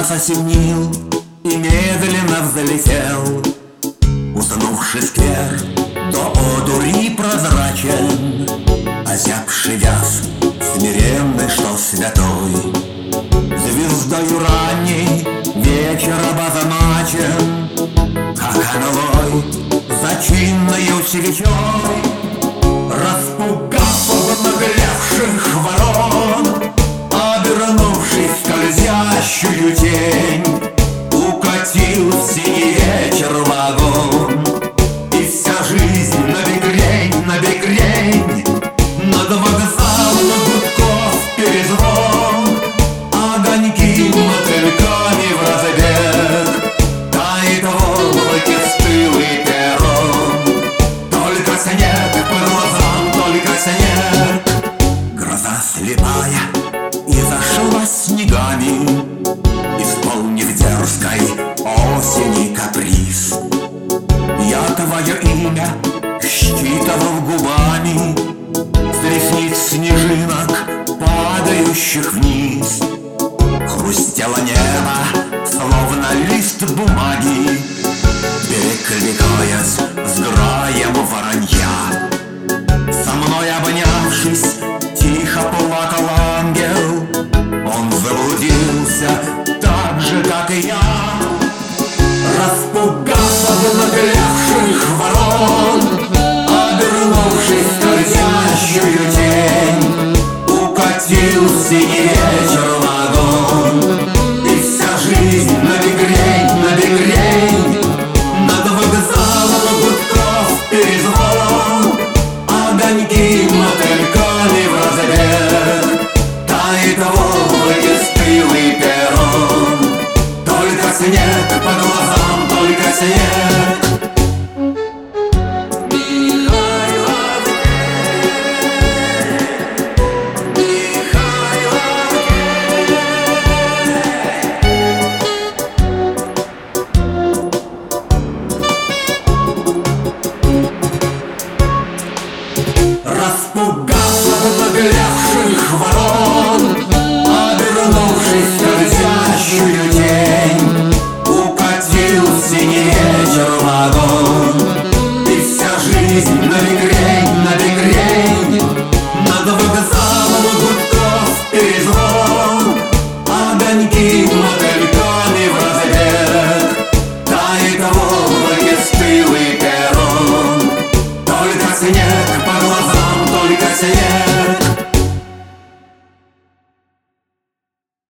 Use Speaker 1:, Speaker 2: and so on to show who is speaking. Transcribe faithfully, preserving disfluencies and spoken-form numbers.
Speaker 1: Глаз осенил и медленно взлетел уснувший сквер, до одури прозрачен, озябший вяз, смиренный, что святой. Звездою ранней вечер обозначен, как аналой зачинною свечой. Распугав обнаглевших ворон, обернувшись в скользящую тень, укатил в синий вечер вагон. И вся жизнь набегрень, набегрень, над вокзалом гудков перезвон, огоньки мотыльками в разбег, тает в облаке стылый перрон. Только снег по глазам, только снег. Гроза слепая и зашла снегами, исполнив дерзкой осени каприз. Я твое имя считывал губами с ресниц снежинок, падающих вниз. Хрустело небо, словно лист бумаги, перекликаясь с граем воронья. Со мной обнявшись, тихо плакал ангел. Он заблудился так же, как и я. Распугав обнаглевших ворон, обернувшись в скользящую тень, укатил в синий вечер вагон. И вся жизнь набегрень, набегрень, над вокзалом гудков перезвон, огоньки мотыльками в разбег, тает в облаке стылый перрон. Только снег по глазам, только снег. Распугав обнаглевших ворон,